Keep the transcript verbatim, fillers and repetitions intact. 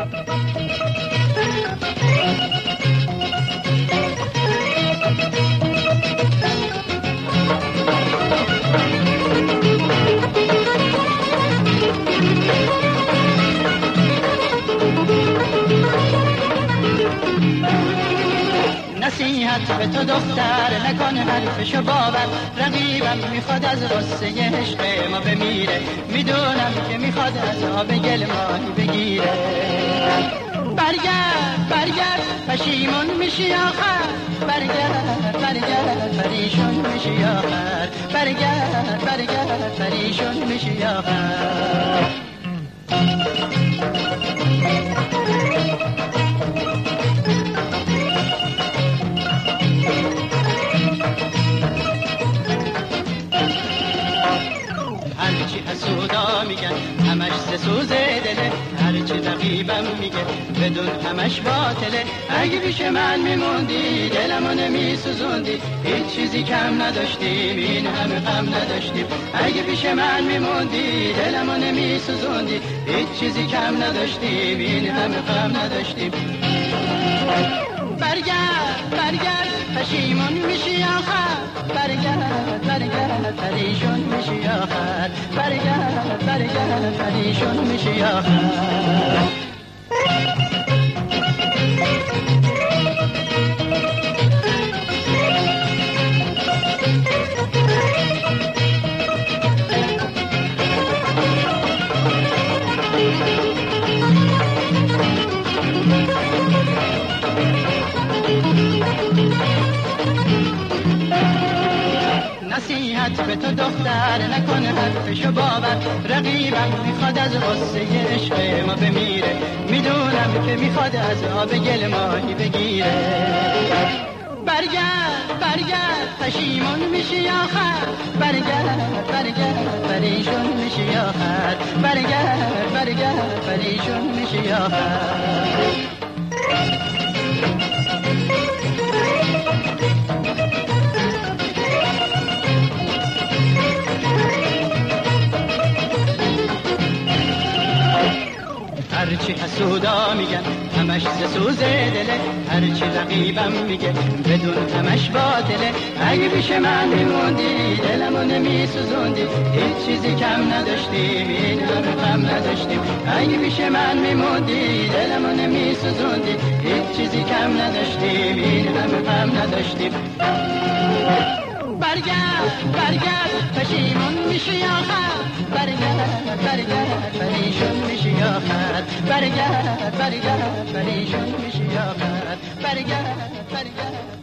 نصیحت به تو دختر نکن حرفشو باور، رقیبم میخواد از غصه عشق ما بمیره، میدونم که میخواد از آب گل ماهی بگیره. برگرد برگرد پشیمون میشی آخر، برگرد برگرد پریشون میشی آخر، برگرد برگرد پریشون میشی آخر. هرچی حسودا میگن همش سسوز دله، هرچی رقیبم میگه بدون همش باطله. اگه پیش من میموندی دلمو نمیسوزوندی، هیچ چیزی کم نداشتیم این همه غم نداشتیم. اگه پیش من میموندی دلمو نمیسوزوندی، هیچ چیزی کم نداشتیم این همه غم نداشتیم. برگرد برگرد پشیمون میشی آخر، برگرد برگرد پریشون میشی آخر، برگرد برگرد پریشون میشی آخر. نصیحت به تو دختر نکن حرفشو باور، رقیبم میخواد از غصه عشق ما بمیره، میدونم که میخواد از آب گل ماهی بگیره. برگرد برگرد پشیمون میشی آخر، برگرد برگرد پریشون میشی آخر، برگرد برگرد پریشون میشی آخر. هرچی حسودا میگن همش سوز دله، هرچی رقیبم میگه بدون همش باطله. اگه پیش من میموندی دلمو نمیسوزوندی، هیچ چیزی کم نداشتیم این همه غم نداشتیم. اگه پیش من میموندی دلمو نمیسوزوندی، هیچ چیزی کم نداشتیم این همه غم نداشتیم. برگرد برگرد پشیمون میشی آخر، برگرد برگرد پریشون میشی آخر، برگرد برگرد پریشون میشی آخر، برگرد برگرد